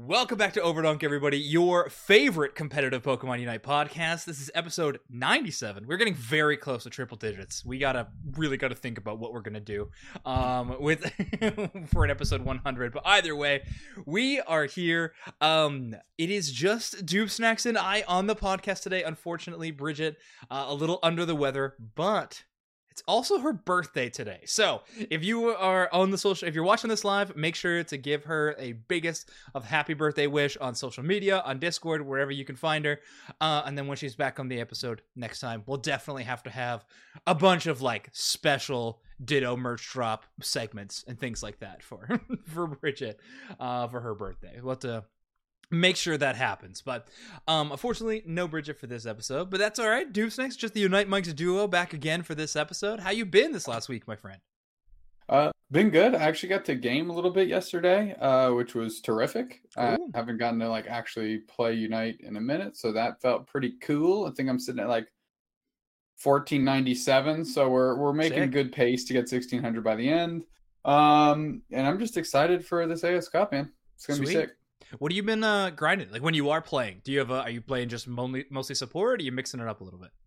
Welcome back to Overdunk, everybody, your favorite competitive Pokemon Unite podcast. This is episode 97. We're getting very close to triple digits. We really gotta think about what we're gonna do with for an episode 100. But either way, we are here. It is just Dupesnacks and I on the podcast today. Unfortunately, Bridget a little under the weather, but it's also her birthday today. So if you are on the if you're watching this live, make sure to give her a biggest of happy birthday wish on social media, on Discord, wherever you can find her. And then when she's back on the episode next time, we'll definitely have to have a bunch of like special Ditto merch drop segments and things like that for Bridget for her birthday. We'll have to make sure that happens. But unfortunately, no Bridget for this episode, but that's all right. Dupesnacks, just the Unite Mikes duo back again for this episode. How you been this last week, my friend? Been good. I actually got to game a little bit yesterday, which was terrific. I haven't gotten to actually play Unite in a minute, so that felt pretty cool. I think I'm sitting at 1497, so we're making good pace to get 1600 by the end. And I'm just excited for this AS Cup, man. It's gonna be sick. What have you been grinding? Like when you are playing, do you have are you playing just mostly support, or are you mixing it up a little bit?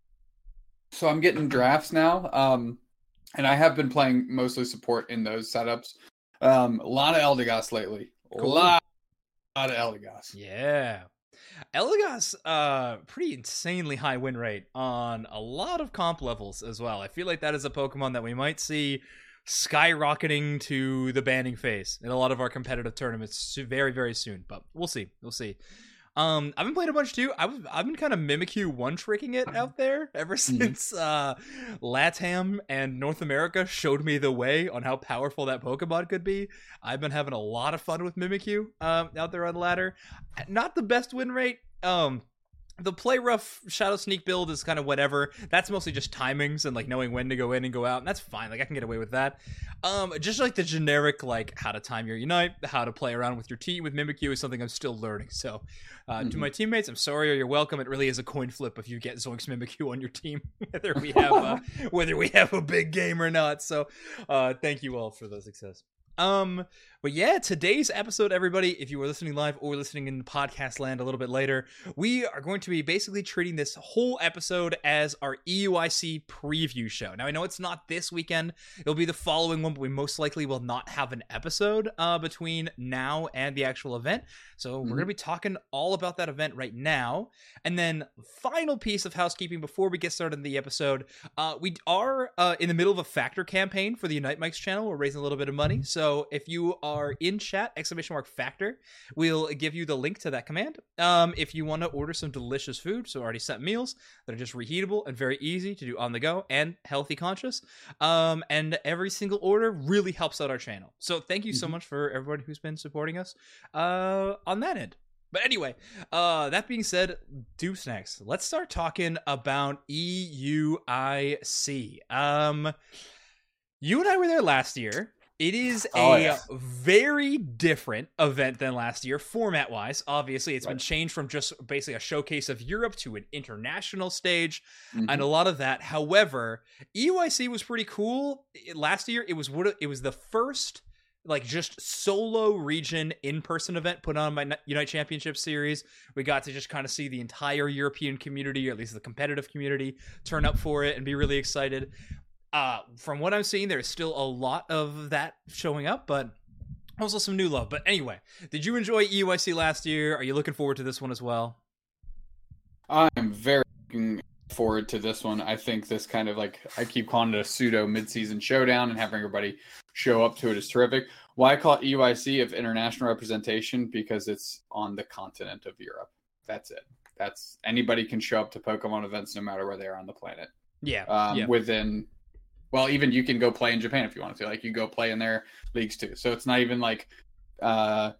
So I'm getting drafts now, and I have been playing mostly support in those setups. A lot of Eldegoss lately. Cool. A lot of Eldegoss. Yeah. Eldegoss, pretty insanely high win rate on a lot of comp levels as well. I feel like that is a Pokemon that we might see skyrocketing to the banning phase in a lot of our competitive tournaments very, very soon. But we'll see. I've been playing a bunch too. I've been kind of Mimikyu one-tricking it out there ever since LATAM and North America showed me the way on how powerful that Pokemon could be. I've been having a lot of fun with Mimikyu out there on the ladder. Not the best win rate. The play rough Shadow Sneak build is kind of whatever. That's mostly just timings and knowing when to go in and go out, and that's fine. I can get away with that. Just the generic how to time your Unite, how to play around with your team with Mimikyu is something I'm still learning. So to my teammates, I'm sorry or you're welcome. It really is a coin flip if you get Zoinks Mimikyu on your team, whether we have a big game or not. So thank you all for the success. But yeah, today's episode, everybody, if you were listening live or listening in podcast land a little bit later, we are going to be basically treating this whole episode as our EUIC preview show. Now, I know it's not this weekend. It'll be the following one, but we most likely will not have an episode between now and the actual event. So we're going to be talking all about that event right now. And then final piece of housekeeping before we get started in the episode, we are in the middle of a factor campaign for the Unite Mikes channel. We're raising a little bit of money. So if you are in chat, !factor, we'll give you the link to that command. If you want to order some delicious food, so already set meals that are just reheatable and very easy to do on the go and healthy conscious. And every single order really helps out our channel. So thank you so much for everybody who's been supporting us on that end. But anyway, that being said, Dupesnacks, let's start talking about EUIC. You and I were there last year. It is a very different event than last year, format-wise. Obviously, it's been changed from just basically a showcase of Europe to an international stage, and a lot of that. However, EUIC was pretty cool. Last year, it was the first just solo region in-person event put on by Unite Championship Series. We got to just kind of see the entire European community, or at least the competitive community, turn up for it and be really excited. From what I'm seeing, there's still a lot of that showing up, but also some new love. But anyway, did you enjoy EUIC last year? Are you looking forward to this one as well? I'm very looking forward to this one. I think this kind of I keep calling it a pseudo mid-season showdown, and having everybody show up to it is terrific. Why I call it EUIC of international representation? Because it's on the continent of Europe. That's it. That's anybody can show up to Pokemon events no matter where they are on the planet. Yeah. Within. Well, even you can go play in Japan if you want to. You go play in their leagues too. So it's not even TPC,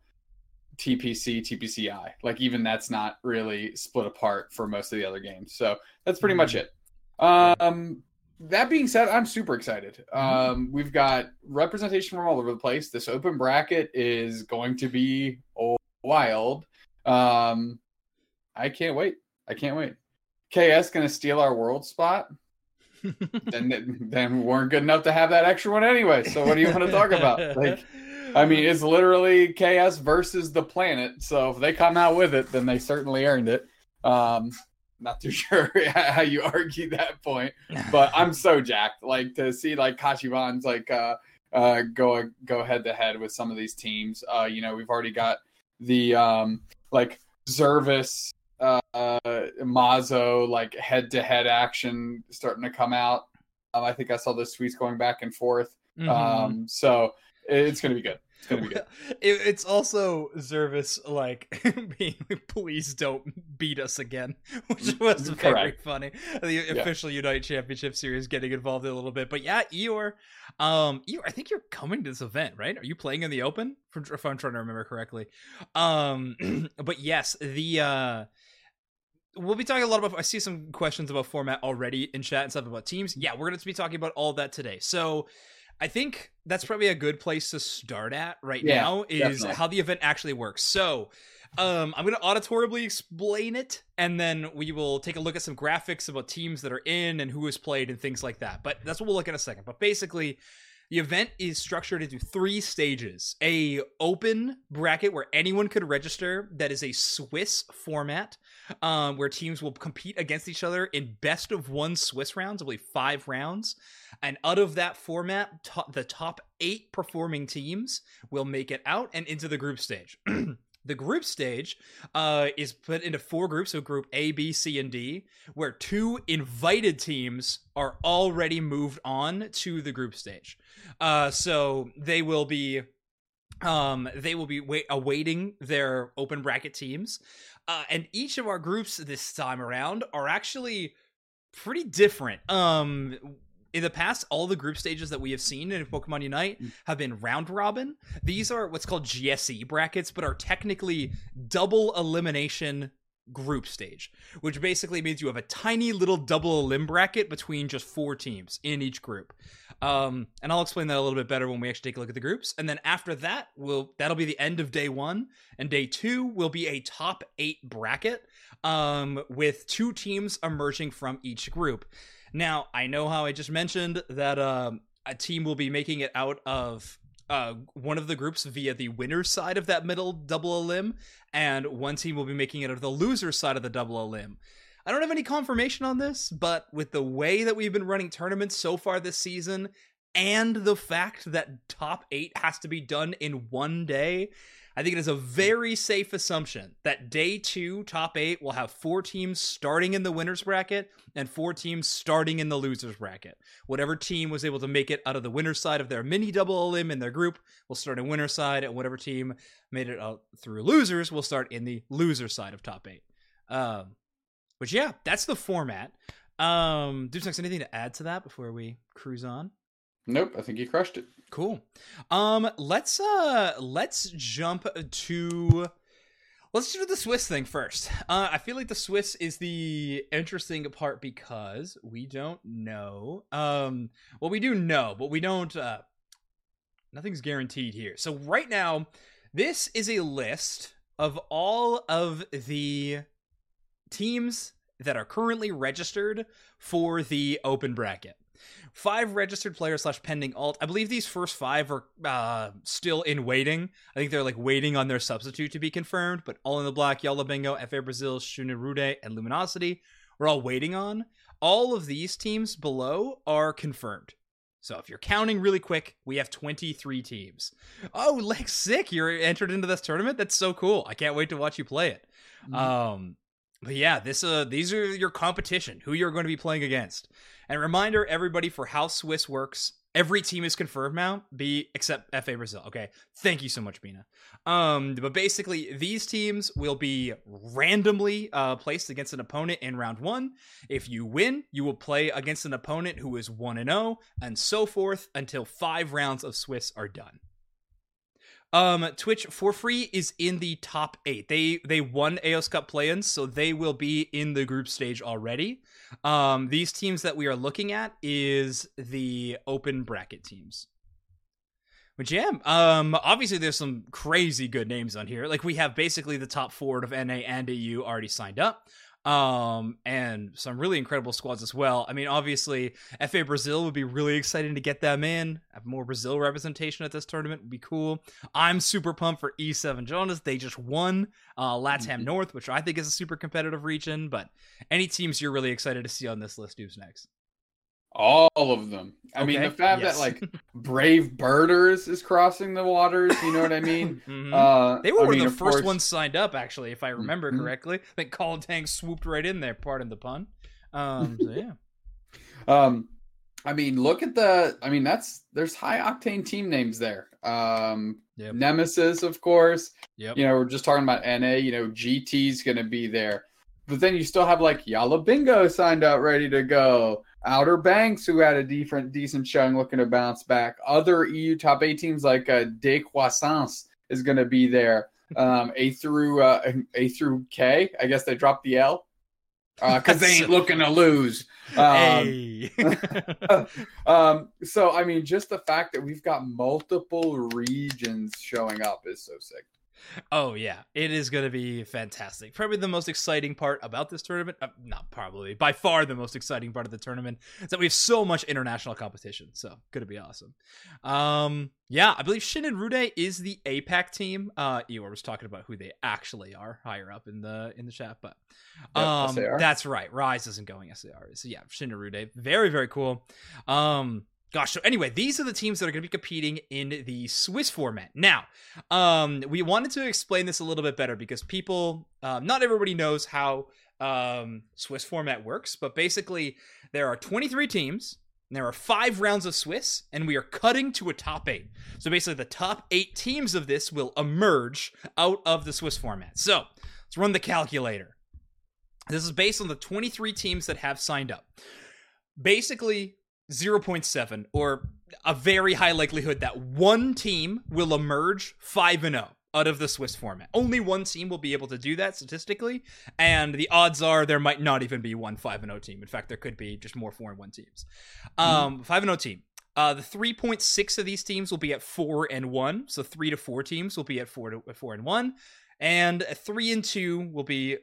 TPCI. Even that's not really split apart for most of the other games. So that's pretty much it. That being said, I'm super excited. We've got representation from all over the place. This open bracket is going to be wild. I can't wait. KS going to steal our world spot. then we weren't good enough to have that extra one anyway. So what do you want to talk about? I mean, it's literally KS versus the planet. So if they come out with it, then they certainly earned it. Not too sure how you argue that point, but I'm so jacked. Like to see like Kashivan's like go head to head with some of these teams. We've already got the like Zervis, Mazo like head to head action starting to come out. I think I saw those tweets going back and forth. Mm-hmm. So it's gonna be good. It's gonna be good. It's also Zervis like being please don't beat us again, which was very funny. The official Unite Championship Series getting involved a little bit, but yeah, Eeyore, I think you're coming to this event, right? Are you playing in the Open? If I'm trying to remember correctly, but yes, we'll be talking a lot about. I see some questions about format already in chat and stuff about teams. Yeah, we're going to be talking about all that today. So I think that's probably a good place to start at now is definitely how the event actually works. So I'm going to auditorily explain it, and then we will take a look at some graphics about teams that are in and who has played and things like that. But that's what we'll look at in a second. But basically, the event is structured into 3 stages. A open bracket where anyone could register that is a Swiss format, where teams will compete against each other in best of 1 Swiss rounds, I believe 5 rounds. And out of that format, the top 8 performing teams will make it out and into the group stage. The group stage is put into 4 groups, so group A, B, C, and D, where 2 invited teams are already moved on to the group stage. So they will be awaiting their open bracket teams. And each of our groups this time around are actually pretty different. In the past, all the group stages that we have seen in Pokemon Unite have been round robin. These are what's called GSE brackets, but are technically double elimination group stage, which basically means you have a tiny little double elim bracket between just 4 teams in each group. And I'll explain that a little bit better when we actually take a look at the groups. And then after that, that'll be the end of day 1, and day 2 will be a top 8 bracket, with 2 teams emerging from each group. Now, I know how I just mentioned that a team will be making it out of one of the groups via the winner's side of that middle double elim, and one team will be making it out of the loser's side of the double elim. I don't have any confirmation on this, but with the way that we've been running tournaments so far this season, and the fact that top 8 has to be done in 1 day, I think it is a very safe assumption that day 2, top 8, will have 4 teams starting in the winner's bracket and 4 teams starting in the loser's bracket. Whatever team was able to make it out of the winner's side of their mini double elim in their group will start in winner's side, and whatever team made it out through losers will start in the loser side of top 8. But yeah, that's the format. Deuce, anything to add to that before we cruise on? Nope, I think you crushed it. Cool. Let's jump to let's do the Swiss thing first. I feel like the Swiss is the interesting part because we don't know. Well, we do know, but we don't. Nothing's guaranteed here. So right now, this is a list of all of the teams that are currently registered for the open bracket. 5 registered players / pending alt. I believe these first 5 are still in waiting. I think they're like waiting on their substitute to be confirmed, but All in the Black, Yalla Bingo, FA Brazil, Shunirude, and Luminosity we're all waiting on. All of these teams below are confirmed. So if you're counting really quick, we have 23 teams. Oh, Lex, sick. You're entered into this tournament? That's so cool. I can't wait to watch you play it. Mm-hmm. But yeah, these are your competition, who you're going to be playing against. And reminder, everybody, for how Swiss works, every team is confirmed now, except FA Brazil. Okay, thank you so much, Bina. But basically, these teams will be randomly placed against an opponent in round 1. If you win, you will play against an opponent who is 1-0, and so forth until 5 rounds of Swiss are done. Twitch for free is in the top 8. They won AOS Cup play-ins, so they will be in the group stage already. These teams that we are looking at is the open bracket teams. But yeah, obviously there's some crazy good names on here. Like we have basically the top 4 of NA and AU already signed up. and some really incredible squads as well. I mean, obviously, FA Brazil would be really exciting to get them in. Have more Brazil representation at this tournament would be cool. I'm super pumped for E7 Jonas. They just won LATAM North, which I think is a super competitive region. But any teams you're really excited to see on this list, who's next? All of them. I mean, the fact that like Brave Birders is crossing the waters, you know what I mean? They were one of the first ones signed up, actually, if I remember correctly. I think Call Tang swooped right in there, pardon the pun. So yeah. I mean, look at there's high octane team names there. Nemesis, of course. Yep. You know, we're just talking about NA, you know, GT's gonna be there. But then you still have like Yalla Bingo signed up, ready to go. Outer Banks, who had a decent showing, looking to bounce back. Other EU top 8 teams like Décroissance is going to be there. A through K, I guess they dropped the L because they ain't looking to lose. So I mean, just the fact that we've got multiple regions showing up is so sick. Oh, yeah. It is going to be fantastic. Probably the most exciting part about this tournament. Not probably. By far the most exciting part of the tournament is that we have so much international competition. So, going to be awesome. Yeah, I believe Shin and Rude is the APAC team. Eeyore was talking about who they actually are higher up in the chat. But that's right. Rise isn't going SAR. So, yeah, Shin and Rude. Very, very cool. Gosh, so anyway, these are the teams that are going to be competing in the Swiss format. Now, we wanted to explain this a little bit better because people, not everybody knows how Swiss format works, but basically there are 23 teams, and there are 5 rounds of Swiss, and we are cutting to a top 8. So basically the top 8 teams of this will emerge out of the Swiss format. So let's run the calculator. This is based on the 23 teams that have signed up. Basically, 0.7, or a very high likelihood that one team will emerge 5-0 out of the Swiss format. Only one team will be able to do that statistically, and the odds are there might not even be one 5-0 team. In fact, there could be just more 4-1 teams. 5-0 team. The 3.6 of these teams will be at 4-1, so 3 to 4 teams will be at 4-1, and 3 and 2 will be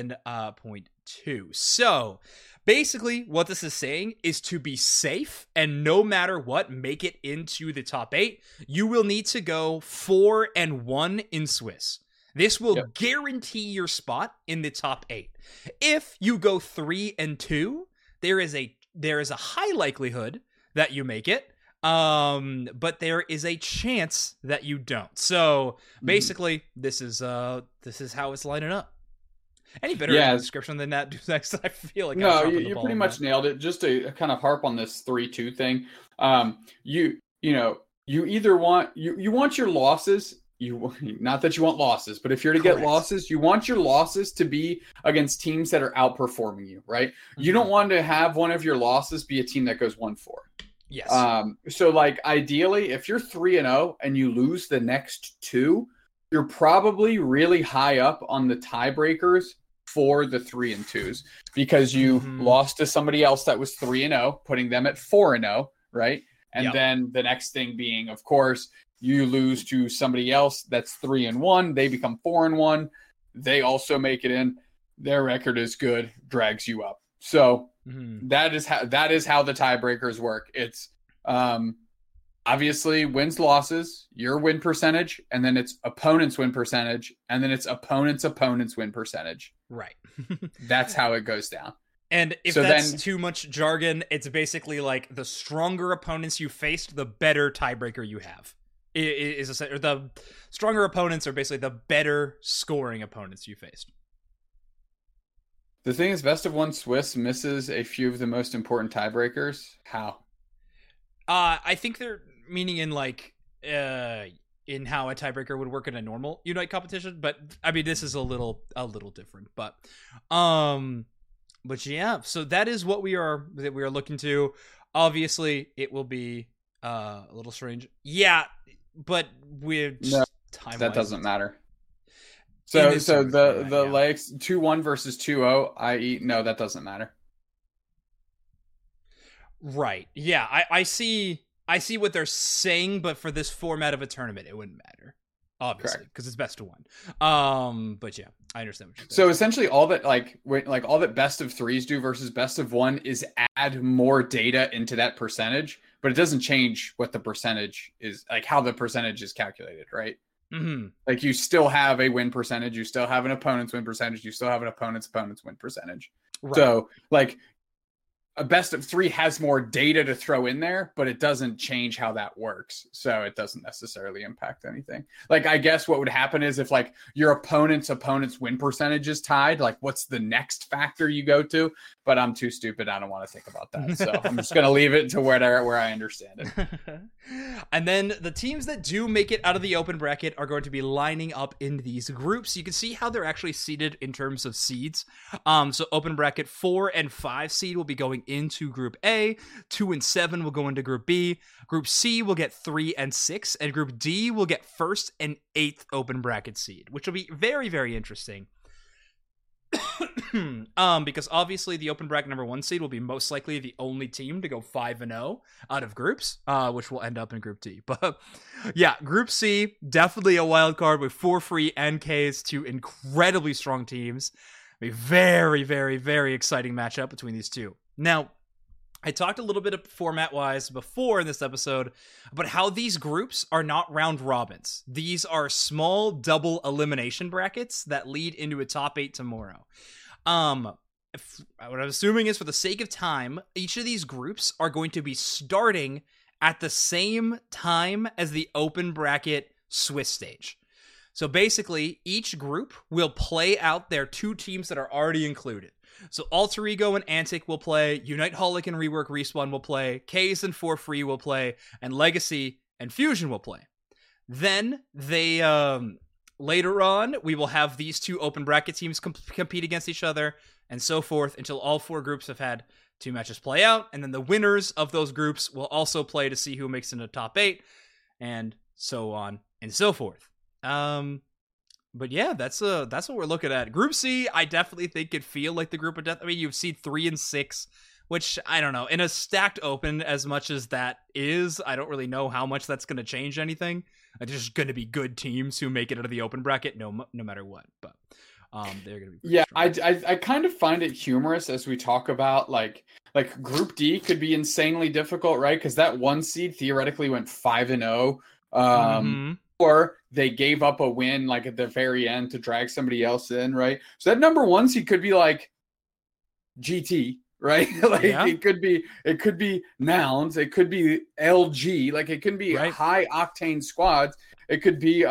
7.2. So basically, what this is saying is to be safe and no matter what, make it into the top 8, you will need to go 4-1 in Swiss. This will guarantee your spot in the top 8. If you go 3-2, there is a high likelihood that you make it, but there is a chance that you don't. So basically, this is how it's lining up. Any better description than that? Next, I feel like you pretty much nailed it. Just to kind of harp on this 3-2 thing, you either want you want your losses. Not that you want losses, but if you're to get losses, you want your losses to be against teams that are outperforming you, right? Mm-hmm. You don't want to have one of your losses be a team that goes 1-4. Yes. So like ideally, if you're 3-0 and you lose the next 2, you're probably really high up on the tiebreakers for the 3-2s because you lost to somebody else that was 3-0, putting them at 4-0, right? And then the next thing being, of course, you lose to somebody else that's 3-1, they become 4-1, they also make it in, their record is good, drags you up. So that is how the tiebreakers work. It's obviously wins losses, your win percentage, and then it's opponent's win percentage, and then it's opponent's win percentage. Right. That's how it goes down. And if that's too much jargon, it's basically like the stronger opponents you faced, the better tiebreaker you have. The stronger opponents are basically the better scoring opponents you faced. The thing is, best of 1 Swiss misses a few of the most important tiebreakers. How? I think they're meaning in like in how a tiebreaker would work in a normal Unite competition, but I mean this is a little different. But yeah, so that is what we are looking to. Obviously, it will be a little strange. Yeah, but that doesn't matter. So the legs 2-1 versus 2-0, i.e., no, that doesn't matter. Right. Yeah, I see what they're saying, but for this format of a tournament, it wouldn't matter. obviously, because it's best of 1. But yeah, I understand what you're saying. So essentially, all that all that best of 3s do versus best of 1 is add more data into that percentage, but it doesn't change what the percentage is, like how the percentage is calculated, right? Mm-hmm. Like you still have a win percentage, you still have an opponent's win percentage, you still have an opponent's win percentage. Right. So like a best of 3 has more data to throw in there, but it doesn't change how that works. So it doesn't necessarily impact anything. Like, I guess what would happen is if like your opponent's win percentage is tied, like what's the next factor you go to? But I'm too stupid. I don't want to think about that. So I'm just going to leave it to where I understand it. And then the teams that do make it out of the open bracket are going to be lining up in these groups. You can see how they're actually seeded in terms of seeds. So open bracket 4 and 5 seed will be going into Group A, 2 and 7 will go into Group B, Group C will get 3 and 6, and Group D will get 1st and 8th open bracket seed, which will be very, very interesting. Because obviously the open bracket number 1 seed will be most likely the only team to go 5-0 out of groups, which will end up in Group D. But yeah, Group C, definitely a wild card with 4 free NKs, 2 incredibly strong teams. A very, very, very exciting matchup between these two. Now, I talked a little bit of format-wise before in this episode about how these groups are not round robins. These are small double elimination brackets that lead into a top 8 tomorrow. What I'm assuming is, for the sake of time, each of these groups are going to be starting at the same time as the open bracket Swiss stage. So basically, each group will play out their 2 teams that are already included. So Alter Ego and Antic will play, Unite Holic and Rework Respawn will play, Kaze and For Free will play, and Legacy and Fusion will play. Then they later on, we will have these 2 open bracket teams compete against each other, and so forth, until all 4 groups have had 2 matches play out, and then the winners of those groups will also play to see who makes it into top 8, and so on and so forth. But yeah, that's what we're looking at. Group C, I definitely think could feel like the group of death. I mean, you've seen 3 and 6, which, I don't know, in a stacked open, as much as that is, I don't really know how much that's going to change anything. It's just going to be good teams who make it out of the open bracket, no matter what. But they're going to be I kind of find it humorous as we talk about like Group D could be insanely difficult, right? Because that 1 seed theoretically went 5-0. Or they gave up a win like at the very end to drag somebody else in, right? So that number 1 seed could be like GT, right? It could be Nouns, it could be LG, like it could be high octane squads, it could be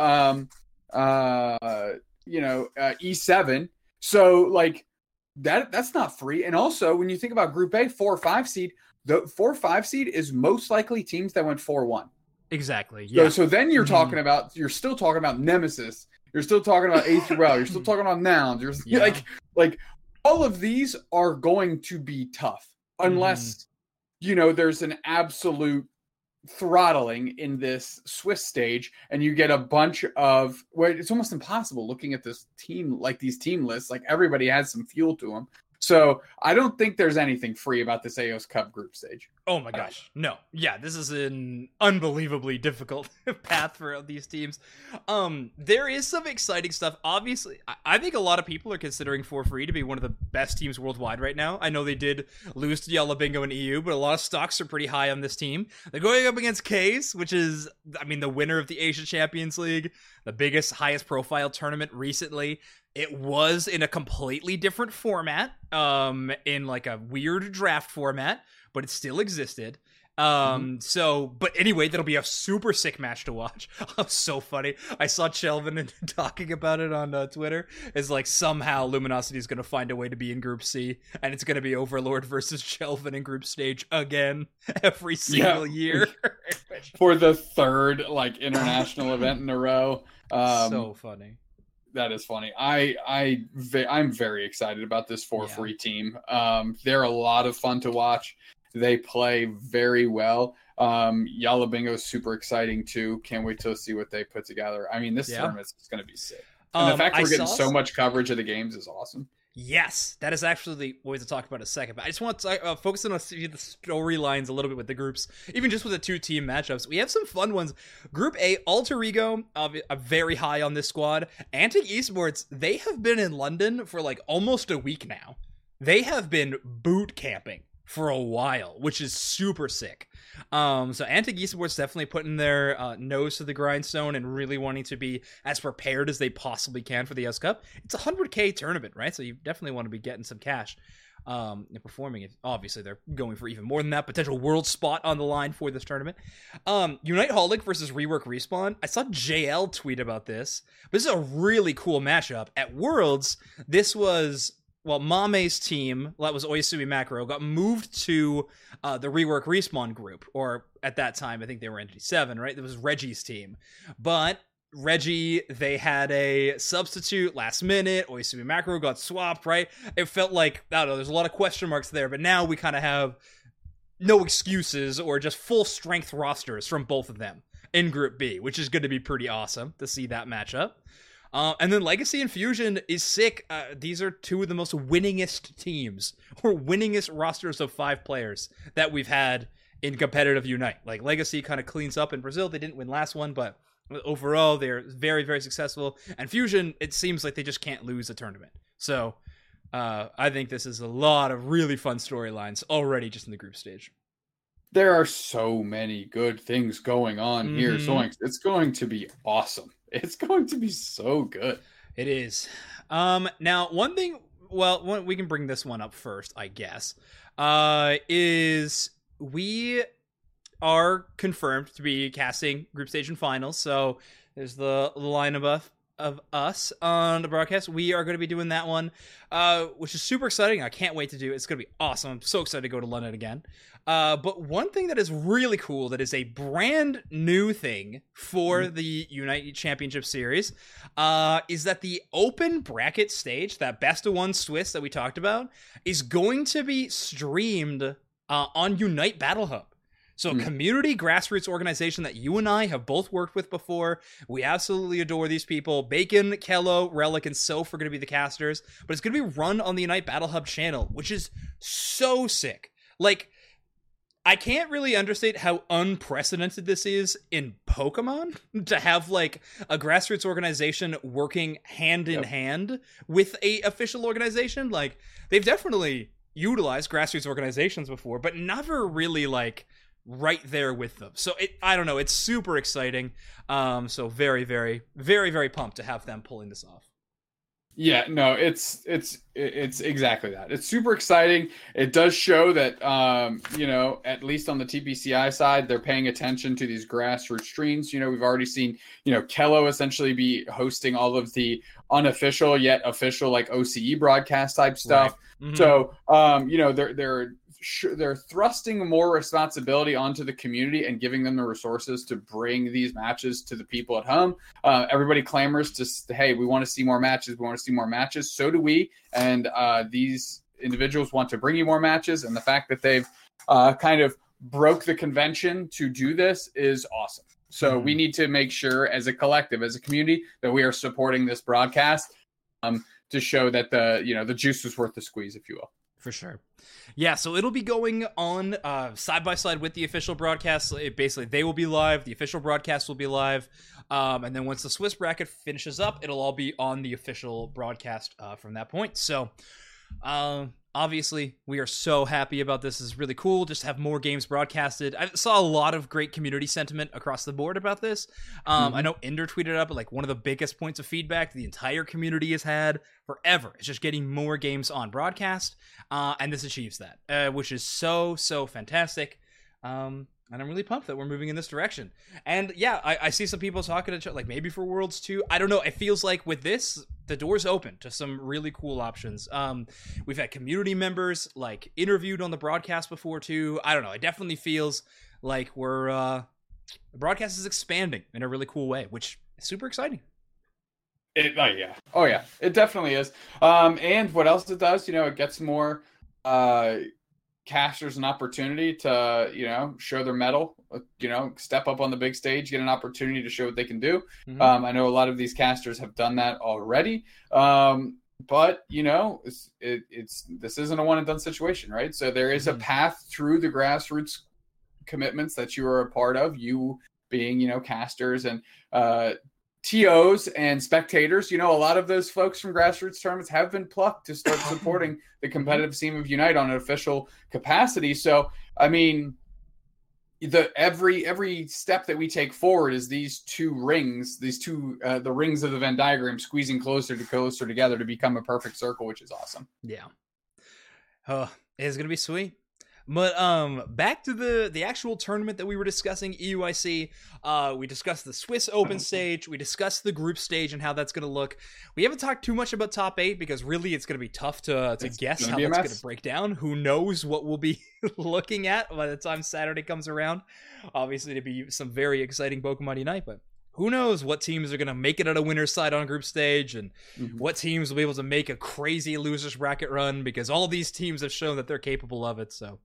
E7. So like that's not free. And also when you think about Group A 4-5 seed, the 4-5 seed is most likely teams that went 4-1. Exactly. Yeah. So then you're you're still talking about Nemesis. You're still talking about A through L. You're still talking about Nouns. Like all of these are going to be tough unless, there's an absolute throttling in this Swiss stage and you get a bunch of where it's almost impossible looking at this team, like these team lists, like everybody has some fuel to them. So I don't think there's anything free about this AOS Cup group stage. Oh my gosh. No. Yeah, this is an unbelievably difficult path for these teams. There is some exciting stuff. Obviously, I think a lot of people are considering For Free to be one of the best teams worldwide right now. I know they did lose to Yalla Bingo and EU, but a lot of stocks are pretty high on this team. They're going up against Kaze, which is, the winner of the Asia Champions League, the biggest, highest profile tournament recently. It was in a completely different format, in like a weird draft format, but it still existed. But anyway, that'll be a super sick match to watch. So funny. I saw Chelvin talking about it on Twitter. It's like somehow Luminosity is going to find a way to be in Group C, and it's going to be Overlord versus Chelvin in group stage again every single year. For the 3rd international event in a row. So funny. That is funny. I'm very excited about this For Free team. They're a lot of fun to watch. They play very well. Yalla Bingo is super exciting too. Can't wait to see what they put together. This tournament is going to be sick. And the fact we're getting so much coverage of the games is awesome. Yes, that is actually what we have to talk about in a second. But I just want to focus on the storylines a little bit with the groups, even just with the 2-team matchups. We have some fun ones. Group A, Alter Ego, very high on this squad. Antic Esports, they have been in London for like almost a week now. They have been boot camping for a while, which is super sick. So Antic Esports definitely putting their nose to the grindstone and really wanting to be as prepared as they possibly can for the S Cup. It's a 100K tournament, right? So you definitely want to be getting some cash and performing it. Obviously, they're going for even more than that. Potential world spot on the line for this tournament. Unite Holic versus Rework Respawn. I saw JL tweet about this. But this is a really cool matchup. At Worlds, this was... Well, Mame's team, that was Oisumi Macro, got moved to the Rework Respawn group, or at that time, I think they were Entity 7, right? It was Reggie's team. But Reggie, they had a substitute last minute. Oisumi Macro got swapped, right? It felt like, I don't know, there's a lot of question marks there, but now we kind of have no excuses or just full strength rosters from both of them in Group B, which is going to be pretty awesome to see that matchup. And then Legacy and Fusion is sick. These are two of the most winningest teams, or winningest rosters of 5 players that we've had in competitive Unite. Like, Legacy kind of cleans up in Brazil. They didn't win last one, but overall, they're very, very successful. And Fusion, it seems like they just can't lose a tournament. So, I think this is a lot of really fun storylines already just in the group stage. There are so many good things going on here. So it's going to be awesome. It's going to be so good. It is. Now, one thing, well, we can bring this one up first, I guess, is we are confirmed to be casting group stage and finals. So there's the lineup of us on the broadcast. We are going to be doing that one, which is super exciting. I can't wait to do it. It's going to be awesome. I'm so excited to go to London again. But one thing that is really cool, that is a brand new thing for the Unite Championship Series, is that the open bracket stage, that best of one Swiss that we talked about, is going to be streamed on Unite Battle Hub. So a community grassroots organization that you and I have both worked with before. We absolutely adore these people. Bacon, Kello, Relic, and Soph are going to be the casters. But it's going to be run on the Unite Battle Hub channel, which is so sick. Like, I can't really understate how unprecedented this is in Pokemon, to have like a grassroots organization working hand in hand with a official organization. Like, they've definitely utilized grassroots organizations before, but never really like right there with them. So I don't know, it's super exciting. So very, very, very, very pumped to have them pulling this off. Yeah, no, it's exactly that. It's super exciting. It does show that, at least on the TPCI side, they're paying attention to these grassroots streams. We've already seen, Kello essentially be hosting all of the unofficial yet official, like OCE broadcast type stuff. Right. So, they're thrusting more responsibility onto the community and giving them the resources to bring these matches to the people at home. Everybody clamors to, hey, we want to see more matches. We want to see more matches. So do we. And these individuals want to bring you more matches. And the fact that they've kind of broke the convention to do this is awesome. So we need to make sure as a collective, as a community, that we are supporting this broadcast to show that the juice was worth the squeeze, if you will. For sure. Yeah, so it'll be going on side by side with the official broadcast. Basically, they will be live. The official broadcast will be live. And then once the Swiss bracket finishes up, it'll all be on the official broadcast from that point. So, obviously, we are so happy about this. This is really cool. Just have more games broadcasted. I saw a lot of great community sentiment across the board about this. I know Ender tweeted up, like, one of the biggest points of feedback the entire community has had forever. It's just getting more games on broadcast. And this achieves that, which is so, so fantastic. And I'm really pumped that we're moving in this direction. And yeah, I see some people talking to like maybe for Worlds 2. I don't know. It feels like with this, the door's open to some really cool options. We've had community members like interviewed on the broadcast before too. I don't know. It definitely feels like the broadcast is expanding in a really cool way, which is super exciting. Oh yeah, it definitely is. And what else it does, it gets more casters an opportunity to, show their mettle, step up on the big stage, get an opportunity to show what they can do. I know a lot of these casters have done that already. But this isn't a one and done situation, right? So there is a path through the grassroots commitments that you are a part of, you being casters and TOs and spectators. A lot of those folks from grassroots tournaments have been plucked to start supporting the competitive scene of Unite on an official capacity. So I mean, every step that we take forward is these two rings, the rings of the Venn diagram squeezing closer together to become a perfect circle, which is awesome. Yeah. Oh, it's gonna be sweet. But back to the actual tournament that we were discussing, EUIC. We discussed the Swiss Open stage. We discussed the group stage and how that's going to look. We haven't talked too much about top 8 because really it's going to be tough to guess how that's going to break down. Who knows what we'll be looking at by the time Saturday comes around. Obviously, it'll be some very exciting Pokemon Unite, but who knows what teams are going to make it on a winner's side on group stage and what teams will be able to make a crazy losers bracket run, because all these teams have shown that they're capable of it. So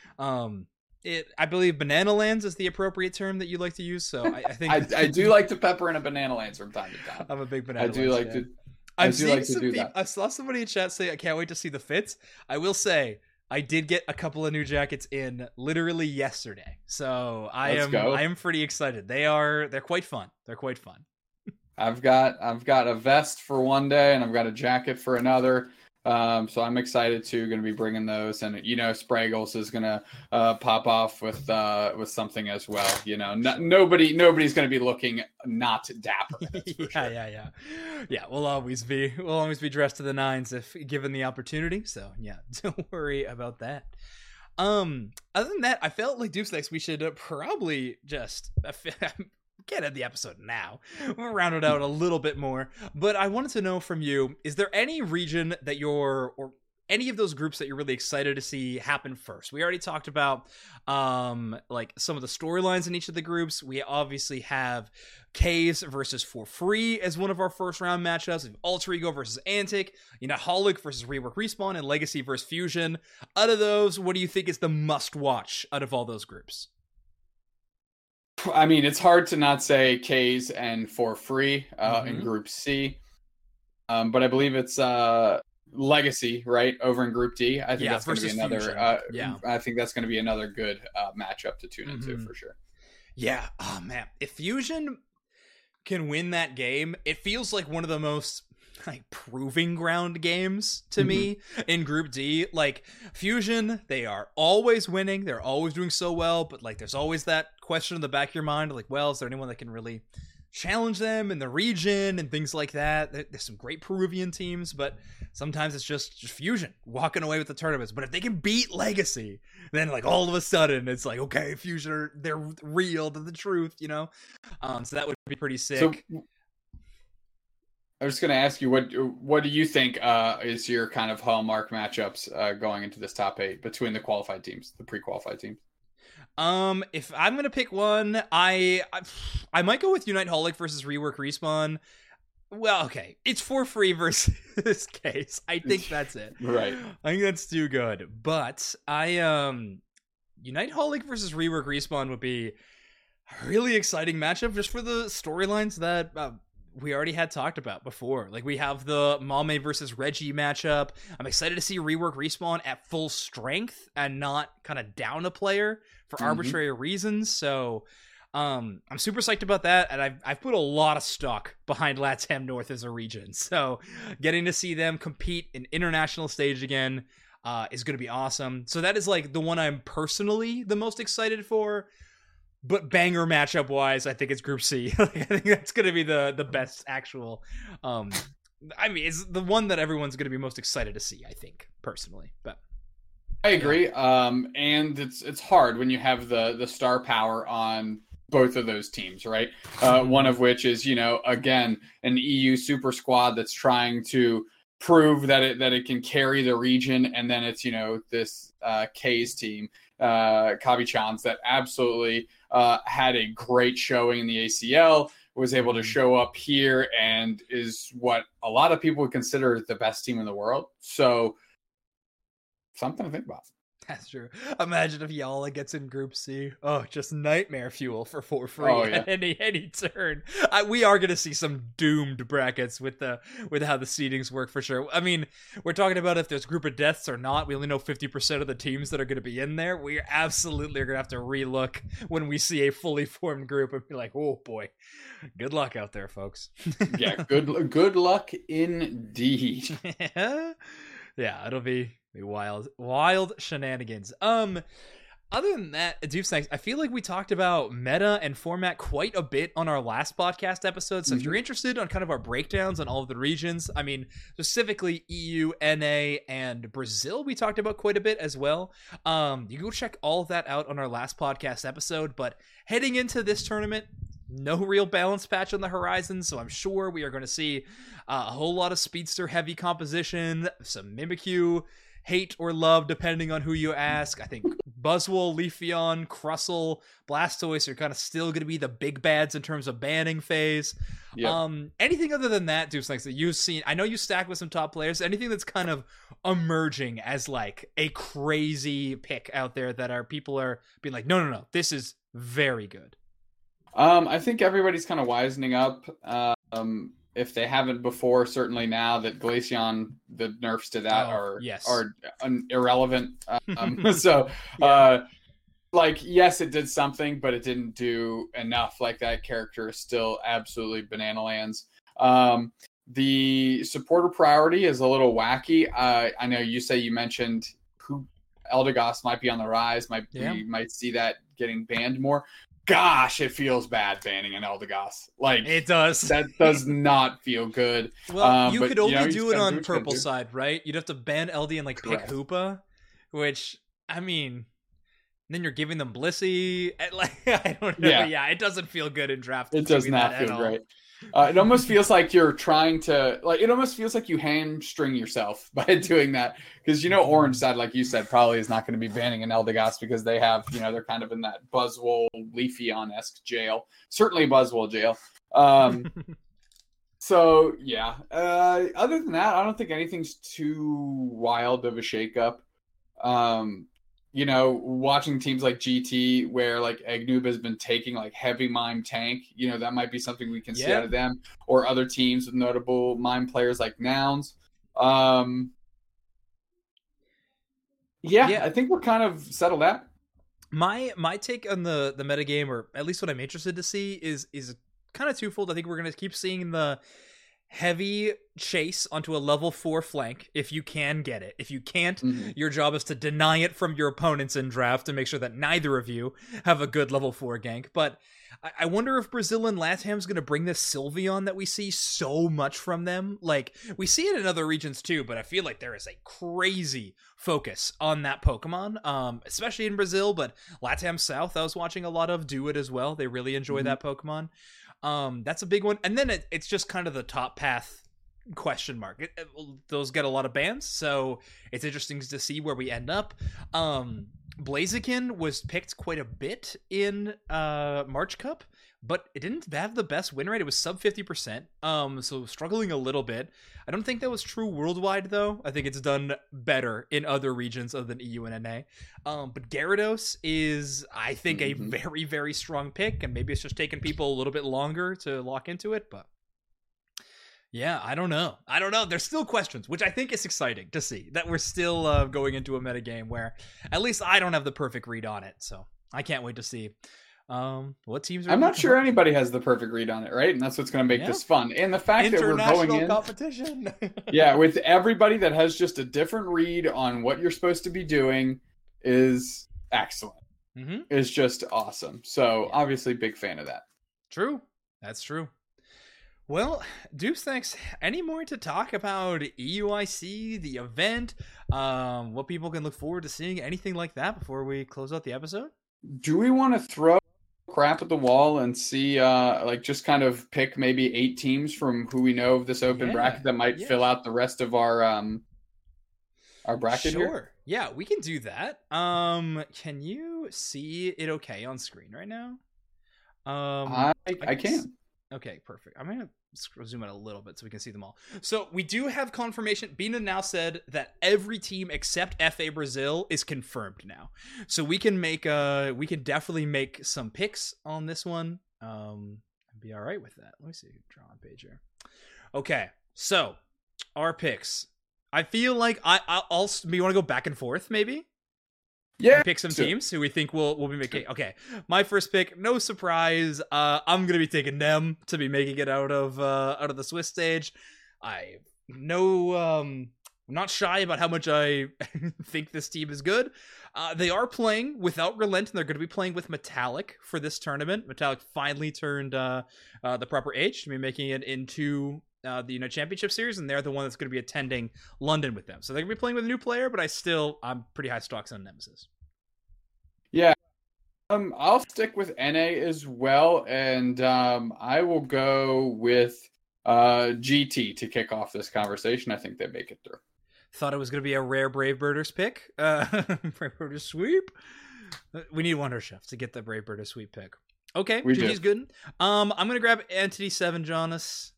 I believe Banana Lands is the appropriate term that you like to use. So I think I do like to pepper in a Banana Lands from time to time. I'm a big Banana Lands. I do like to do that. I saw somebody in chat say, I can't wait to see the fits. I will say, I did get a couple of new jackets in literally yesterday, so I am pretty excited. They're quite fun. They're quite fun. I've got a vest for one day and I've got a jacket for another. So I'm excited too. Going to be bringing those, and Spraggles is going to pop off with something as well. Nobody's going to be looking not dapper. Yeah. We'll always be dressed to the nines if given the opportunity. So yeah, don't worry about that. Other than that, I felt like Doomsnakes, we should probably just get at the episode now. We'll round it out a little bit more, but I wanted to know from you, is there any region that or any of those groups that you're really excited to see happen first? We already talked about like some of the storylines in each of the groups. We obviously have K's versus For Free as one of our first round matchups. We have Alter Ego versus Antic, Holic versus Rework Respawn, and Legacy versus Fusion. Out of those, what do you think is the must watch out of all those groups? I mean, it's hard to not say K's and For Free in Group C, but I believe it's Legacy right over in Group D. I think that's going to be another. I think that's going to be another good matchup to tune into for sure. Yeah. Oh man, if Fusion can win that game, it feels like one of the most proving ground games to me in Group D. Like Fusion, they are always winning, they're always doing so well, but there's always that question in the back of your mind, is there anyone that can really challenge them in the region and things like that? There's some great Peruvian teams, but sometimes it's just Fusion walking away with the tournaments. But if they can beat Legacy, then all of a sudden it's okay, Fusion they're real, they're the truth, so that would be pretty sick. So I was going to ask you, what do you think is your kind of hallmark matchups going into this top 8 between the qualified teams, the pre-qualified teams? If I'm going to pick one, I might go with Unite Holic versus Rework Respawn. Well, okay, it's For Free versus this case. I think that's it. Right. I think that's too good. But Unite Holic versus Rework Respawn would be a really exciting matchup just for the storylines that we already had talked about before. We have the Mame versus Reggie matchup. I'm excited to see Rework Respawn at full strength and not kind of down a player for arbitrary reasons. So I'm super psyched about that, and I've put a lot of stock behind LATAM North as a region. So getting to see them compete in international stage again is going to be awesome. So that is the one I'm personally the most excited for. But banger matchup wise, I think it's Group C. I think that's going to be the best actual. It's the one that everyone's going to be most excited to see, I think, personally. But I agree. And it's hard when you have the star power on both of those teams, right? One of which is, again, an EU super squad that's trying to prove that it can carry the region, and then it's this K's team, Kabi-chan's, that absolutely had a great showing in the ACL, was able to show up here, and is what a lot of people would consider the best team in the world. So something to think about. That's true. Imagine if Yala gets in Group C. Oh, just nightmare fuel for free at any turn. We are going to see some doomed brackets with how the seedings work for sure. I mean, we're talking about if there's group of deaths or not. We only know 50% of the teams that are going to be in there. We absolutely are going to have to relook when we see a fully formed group and be like, oh boy, good luck out there, folks. Yeah, good luck indeed. Yeah, it'll be wild shenanigans. Other than that, Doof Snacks, I feel like we talked about meta and format quite a bit on our last podcast episode. So if you're interested on kind of our breakdowns on all of the regions, I mean, specifically EU, NA, and Brazil, we talked about quite a bit as well. You can go check all of that out on our last podcast episode. But heading into this tournament, no real balance patch on the horizon, so I'm sure we are going to see a whole lot of speedster heavy composition, some Mimikyu, hate or love depending on who you ask. I think Buzzwole, Leafeon, Crustle, Blastoise are kind of still going to be the big bads in terms of banning phase. Yep. Anything other than that, Deuce, like that you've seen, I know you stack with some top players, anything that's kind of emerging as like a crazy pick out there that people are being like, no, this is very good. I think everybody's kind of wisening up. If they haven't before, certainly now that Glaceon, the nerfs to that are irrelevant. So, yes, it did something, but it didn't do enough. Like, that character is still absolutely banana lands. The supporter priority is a little wacky. I know you mentioned who Eldegoss might be on the rise. We might see that getting banned more. Gosh, it feels bad banning an Eldegoss. Like, it does. That does not feel good. Well, you could only do it on purple side, right? You'd have to ban LD and pick Hoopa, which, I mean, then you're giving them Blissey. I don't know. Yeah, it doesn't feel good in draft. It does not feel great. It almost feels like you're trying to, it almost feels like you hamstring yourself by doing that. Because, Orange side, like you said, probably is not going to be banning an Eldegoss because they have, they're kind of in that Buzzwole, Leafeon-esque jail. Certainly Buzzwole jail. So, yeah. Other than that, I don't think anything's too wild of a shakeup. Watching teams like GT where Eggnoob has been taking heavy mime tank, that might be something we can see out of them, or other teams with notable mime players like Nouns. I think we're kind of settled out. My take on the metagame, or at least what I'm interested to see, is kind of twofold. I think we're going to keep seeing the heavy chase onto a level 4 flank if you can get it. If you can't, your job is to deny it from your opponents in draft to make sure that neither of you have a good level 4 gank. But I wonder if Brazil and LATAM's going to bring this Sylveon that we see so much from them. We see it in other regions too, but I feel like there is a crazy focus on that Pokemon, especially in Brazil, but LATAM South I was watching a lot of do it as well. They really enjoy that Pokemon. That's a big one. And then it's just kind of the top path question mark. Those get a lot of bans, so it's interesting to see where we end up. Blaziken was picked quite a bit in March Cup, but it didn't have the best win rate. It was sub 50%, so struggling a little bit. I don't think that was true worldwide, though. I think it's done better in other regions other than EU and NA. But Gyarados is, I think, a very, very strong pick, and maybe it's just taking people a little bit longer to lock into it, but yeah, I don't know. There's still questions, which I think is exciting to see, that we're still going into a metagame where at least I don't have the perfect read on it, so I can't wait to see what teams are. I'm not sure anybody has the perfect read on it, right? And that's what's going to make this fun. And the fact that we're going in competition. with everybody that has just a different read on what you're supposed to be doing is excellent. It's just awesome. So obviously big fan of that. True. That's true. Well, Deuce, thanks. Any more to talk about EUIC, the event, what people can look forward to seeing, anything like that before we close out the episode? Do we want to throw crap at the wall and see, just kind of pick maybe 8 teams from who we know of this open bracket that might fill out the rest of our bracket here? Sure. Yeah, we can do that. Can you see it okay on screen right now? I can. Okay, perfect. I'm gonna zoom out a little bit so we can see them all. So we do have confirmation. Bina now said that every team except FA Brazil is confirmed now. So we can definitely make some picks on this one. I'd be all right with that. Let me see. Draw on page here. Okay, so our picks. I feel like I'll. We want to go back and forth, maybe. Yeah, pick some teams who we think will be making. Okay, my first pick, no surprise. I'm gonna be taking them to be making it out of the Swiss stage. I'm not shy about how much I think this team is good. They are playing without Relent, and they're going to be playing with Metallic for this tournament. Metallic finally turned the proper age to be making it into the United Championship Series, and they're the one that's going to be attending London with them. So they're going to be playing with a new player, but I'm pretty high stocks on Nemesis. Yeah. I'll stick with NA as well, and I will go with GT to kick off this conversation. I think they make it through. Thought it was going to be a rare Brave Birders pick. Brave Birders sweep. We need Wonder Chef to get the Brave Birders sweep pick. Okay, GT's good. I'm going to grab Entity 7 Janice?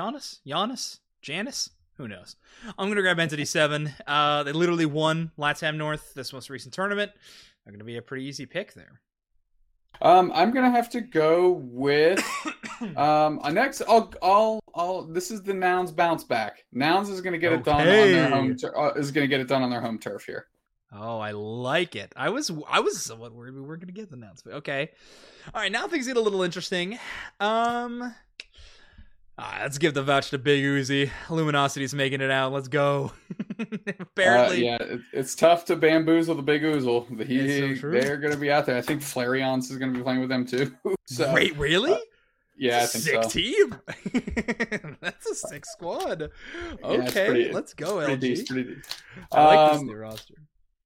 Who knows? I'm going to grab Entity 7. They literally won LATAM North this most recent tournament. They're going to be a pretty easy pick there. I'm gonna have to go with next. I'll. This is the Nouns bounce back. Nouns is gonna get it done on their home. Is gonna get it done on their home turf here. Oh, I like it. I was somewhat worried we weren't gonna get the Nouns. All right, now things get a little interesting. Let's give the vouch to Big Uzi. Luminosity's making it out. Let's go. Apparently, it's tough to bamboozle the Big Oozle. They're going to be out there. I think Flareon's is going to be playing with them too. So, wait, really? Yeah, I think sick so. Team. That's a sick squad. Okay, let's go, LG. Pretty deep. I like this new roster.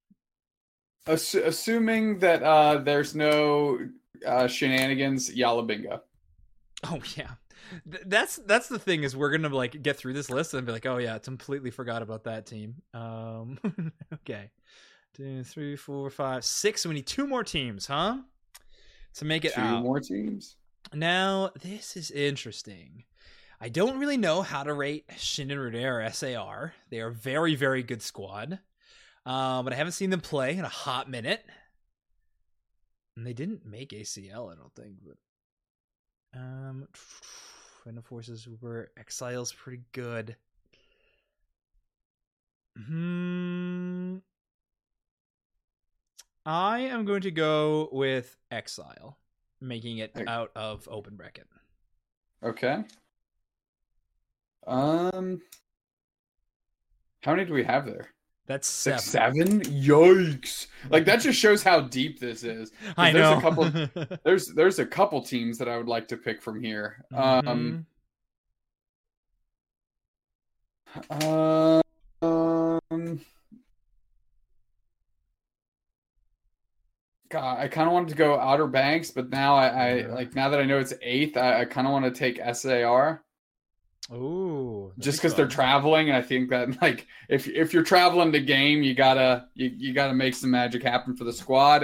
Assuming that there's no shenanigans, Yalla Bingo. Oh yeah. That's the thing is we're gonna like get through this list and be like, oh yeah, I completely forgot about that team. Okay, 2, 3, 4, 5, 6. We need 2 more teams, huh? To make it 2 out. 2 more teams. Now this is interesting. I don't really know how to rate Shin and Rude or SAR. They are a very, very good squad, but I haven't seen them play in a hot minute. And they didn't make ACL, I don't think. But Phantom Forces were Exile's pretty good. I am going to go with Exile, making it out of open bracket. Okay. How many do we have there? That's 7. 7? Yikes! Like that just shows how deep this is. I know. There's a couple teams that I would like to pick from here. God, I kind of wanted to go Outer Banks, but now I like now that I know it's 8th, I kind of want to take SAR. Oh, just because they're traveling, and I think that like if you're traveling to game, you gotta make some magic happen for the squad.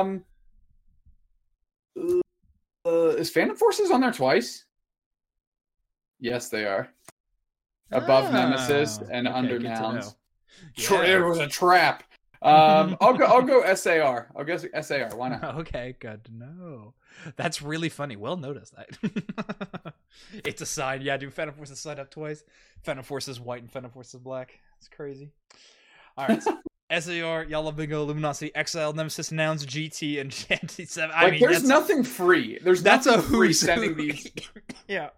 Is Phantom Forces on there twice? Yes, they are. Above Nemesis and under Nouns. It was a trap. I'll go SAR. I'll guess SAR. Why not? Okay, good to know. That's really funny. Well noticed that. It's a sign. Yeah, dude. Phantom Forces side up twice. Phantom Forces white and Phantom Forces black. It's crazy. All right. SAR, Yalla Bingo, Luminosity, Exile, Nemesis, Nouns, GT, and Shanty 7. There's nothing free. That's nothing free sending these. Yeah.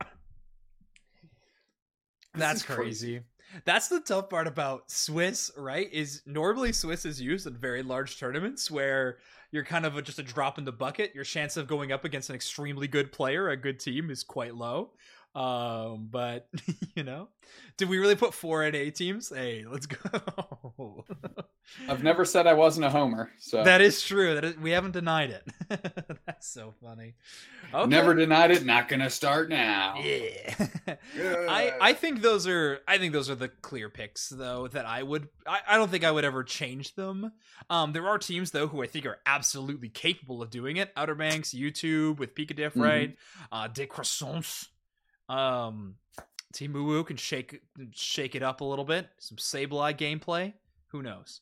That's crazy. That's the tough part about Swiss, right? Is normally Swiss is used in very large tournaments where you're kind of just a drop in the bucket. Your chance of going up against an extremely good player, a good team, is quite low. But did we really put 4 NA teams? Hey, let's go. I've never said I wasn't a homer, so that is true. We haven't denied it. That's so funny. Okay. Never denied it. Not gonna start now. Yeah. I think those are the clear picks though that I don't think I would ever change them. There are teams though who I think are absolutely capable of doing it. Outer Banks, YouTube with Picadiff, right? Des Croissants. Team Woo Woo can shake it up a little bit. Some Sableye gameplay. Who knows?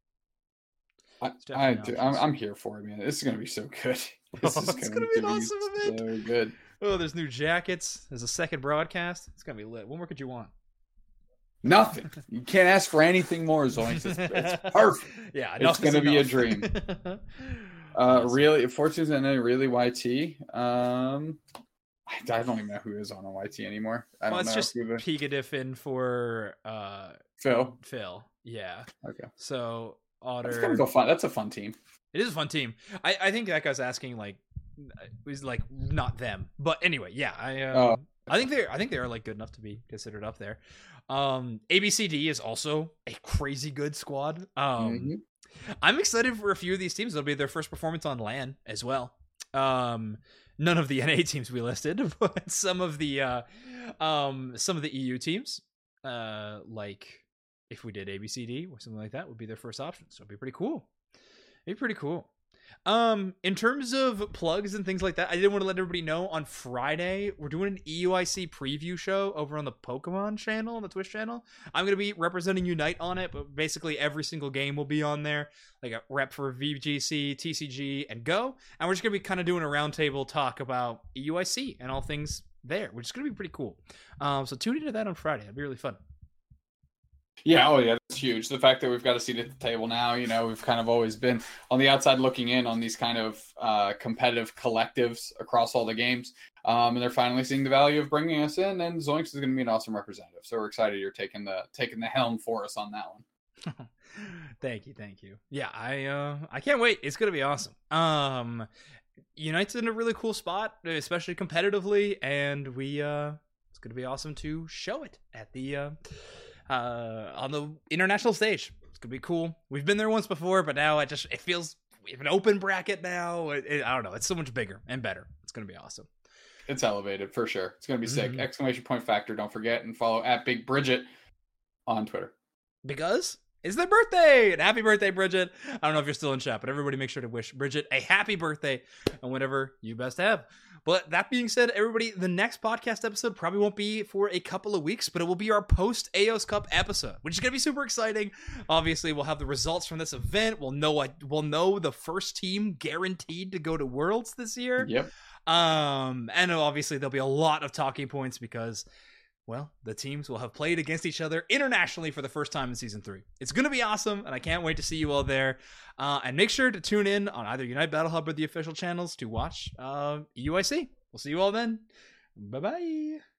I'm here for it, man. This is gonna be so good. It's gonna be an awesome event. So good. Oh, there's new jackets. There's a second broadcast. It's gonna be lit. What more could you want? Nothing. You can't ask for anything more, Zoinks. It's perfect. Yeah, it's gonna be a dream. Awesome. Really, Fortune's and really YT. I don't even know who is on a YT anymore. I don't know. It's just Pigadiff in for Phil. Yeah. Okay. So Otter. That's gonna go fun. That's a fun team. It is a fun team. I think that guy's asking like, he's like not them, but anyway, yeah. I think they are like good enough to be considered up there. ABCD is also a crazy good squad. I'm excited for a few of these teams. It'll be their first performance on LAN as well. None of the NA teams we listed, but some of the EU teams, like if we did ABCD or something like that, would be their first option. So it'd be pretty cool. In terms of plugs and things like that, I did want to let everybody know on Friday we're doing an EUIC preview show over on the Pokemon channel, on the Twitch channel. I'm going to be representing Unite on it, but basically every single game will be on there, like a rep for VGC, TCG, and Go. And we're just going to be kind of doing a roundtable talk about EUIC and all things there, which is going to be pretty cool. So tune into that on Friday. It'll be really fun. Yeah, that's huge. The fact that we've got a seat at the table now, we've kind of always been on the outside looking in on these kind of competitive collectives across all the games. And they're finally seeing the value of bringing us in, and Zoinks is going to be an awesome representative. So we're excited you're taking the helm for us on that one. Thank you. Yeah, I can't wait. It's going to be awesome. Unite's in a really cool spot, especially competitively, and it's going to be awesome to show it at the on the international stage. It's gonna be cool. We've been there once before, but now it feels we have an open bracket now. I don't know. It's so much bigger and better. It's gonna be awesome. It's elevated for sure. It's gonna be sick. Exclamation point factor. Don't forget and follow at Big Bridget on Twitter. Because it's their birthday. And happy birthday, Bridget. I don't know if you're still in chat, but everybody make sure to wish Bridget a happy birthday and whatever you best have. But that being said, everybody, the next podcast episode probably won't be for a couple of weeks, but it will be our post AOS Cup episode, which is going to be super exciting. Obviously, we'll have the results from this event. We'll know the first team guaranteed to go to Worlds this year. Yep. And obviously there'll be a lot of talking points because, well, the teams will have played against each other internationally for the first time in Season 3. It's going to be awesome, and I can't wait to see you all there. And make sure to tune in on either Unite Battle Hub or the official channels to watch EUIC. We'll see you all then. Bye-bye.